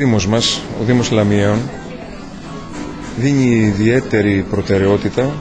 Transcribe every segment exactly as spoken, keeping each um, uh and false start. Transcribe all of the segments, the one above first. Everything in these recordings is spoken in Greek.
Ο Δήμος μας, ο Δήμος Λαμιαίων, δίνει ιδιαίτερη προτεραιότητα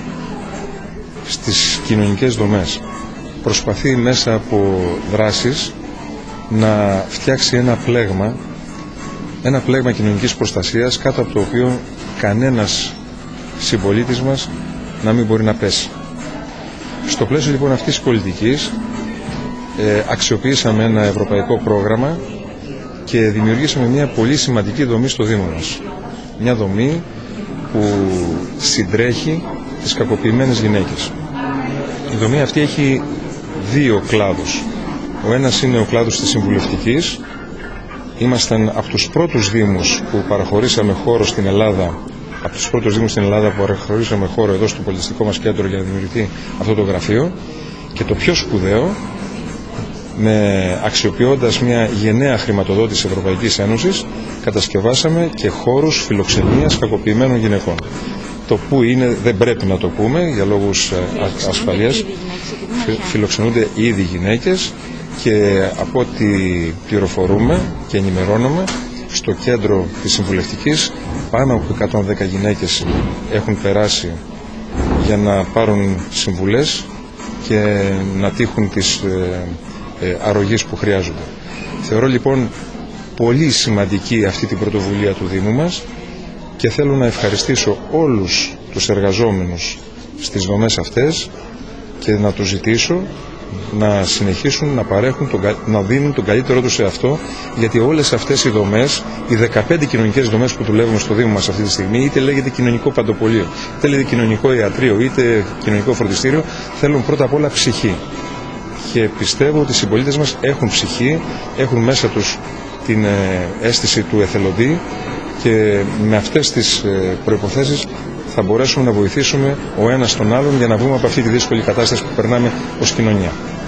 στις κοινωνικές δομές. Προσπαθεί μέσα από δράσεις να φτιάξει ένα πλέγμα, ένα πλέγμα κοινωνικής προστασίας, κάτω από το οποίο κανένας συμπολίτης μας να μην μπορεί να πέσει. Στο πλαίσιο λοιπόν αυτής της πολιτικής ε, αξιοποιήσαμε ένα ευρωπαϊκό πρόγραμμα και δημιουργήσαμε μια πολύ σημαντική δομή στο Δήμο μας. Μια δομή που συντρέχει τις κακοποιημένες γυναίκες. Η δομή αυτή έχει δύο κλάδους. Ο ένας είναι ο κλάδος της συμβουλευτικής. Ήμασταν από τους πρώτους δήμους που παραχωρήσαμε χώρο στην Ελλάδα, από τους πρώτους δήμους στην Ελλάδα που παραχωρήσαμε χώρο εδώ στο πολιτιστικό μας κέντρο για να δημιουργηθεί αυτό το γραφείο. Και το πιο σπουδαίο, με αξιοποιώντας μια γενναία χρηματοδότηση Ευρωπαϊκής Ένωσης, κατασκευάσαμε και χώρους φιλοξενίας κακοποιημένων γυναικών. Το που είναι δεν πρέπει να το πούμε για λόγους ασφαλείας. Φιλοξενούνται ήδη γυναίκες και από ό,τι πληροφορούμε και ενημερώνουμε, στο κέντρο της συμβουλευτικής πάνω από εκατόν δέκα γυναίκες έχουν περάσει για να πάρουν συμβουλές και να τύχουν τις αρρωγής που χρειάζονται. Θεωρώ λοιπόν πολύ σημαντική αυτή την πρωτοβουλία του Δήμου μας και θέλω να ευχαριστήσω όλους τους εργαζόμενους στις δομές αυτές και να τους ζητήσω να συνεχίσουν να παρέχουν, τον, να δίνουν τον καλύτερό τους σε αυτό, γιατί όλες αυτές οι δομές, οι δεκαπέντε κοινωνικές δομές που δουλεύουμε στο Δήμο μας αυτή τη στιγμή, είτε λέγεται κοινωνικό παντοπολείο, είτε λέγεται κοινωνικό ιατρείο, είτε κοινωνικό φροντιστήριο, θέλουν πρώτα απ' όλα ψυχή. Και πιστεύω ότι οι συμπολίτες μας έχουν ψυχή, έχουν μέσα τους την αίσθηση του εθελοντή και με αυτές τις προϋποθέσεις θα μπορέσουμε να βοηθήσουμε ο ένας τον άλλον για να βγούμε από αυτή τη δύσκολη κατάσταση που περνάμε ως κοινωνία.